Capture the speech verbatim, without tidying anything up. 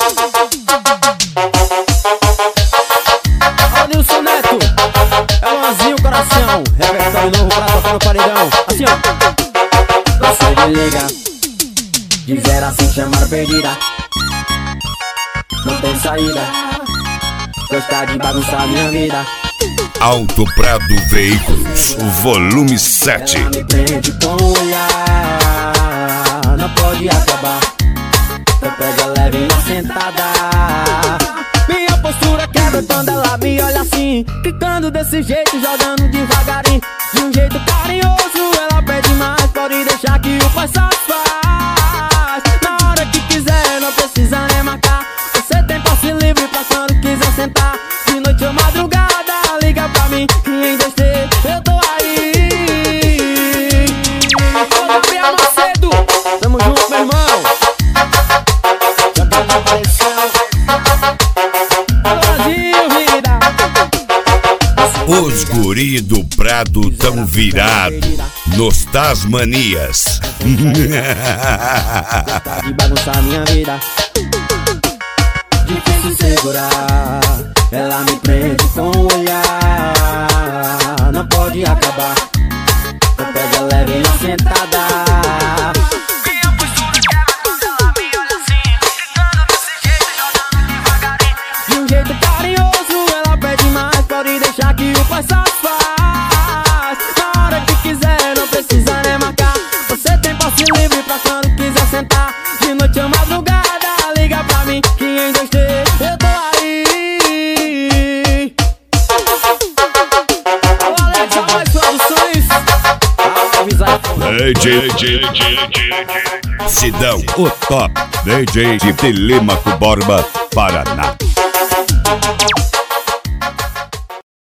Nilson Neto, é o Anzinho Coração, repertório novo pra tocar no paredão. Assim ó. Você me liga, dizer assim, chamar perdida, não tem saída, gostar de bagunçar minha vida. Alto Prado Veículos, volume sete. Ela me prende com o olhar, não pode acabar, então pega leve na sentada. Minha postura quebra quando ela me olha assim, quicando desse jeito, jogando devagarinho, de um jeito carinhoso. Ela pede mais, pode deixar que o pai satisfaz. Na hora que quiser, não precisa nem marcar, você tem passe livre pra quando quiser sentar. De noite ou madrugada, liga pra mim, que em dois T eu tô aí. Ô Gabriel Macedo, tamo junto, meu irmão. Já tá na pressão. Os guri do Prado tão virado nos Tasmanias. Gostar de bagunçar minha vida, difícil segurar. Ela me prende com o olhar, não pode acabar, então pega leve na sentada. Minha postura quebra quando ela me olha assim, ficando desse jeito, jogando devagarinho, de um jeito carinhoso. Ela pede mais, pode deixar que o pai satisfaz. Na hora que quiser, não precisa nem marcar, você tem passe livre pra quando quiser sentar. De noite ou madrugada, liga pra mim, que em dois T eu tô aí. Alô Alex, a mais produções. D J, D J, D J, Sidão, o top D J de Telêmaco Borba, Paraná.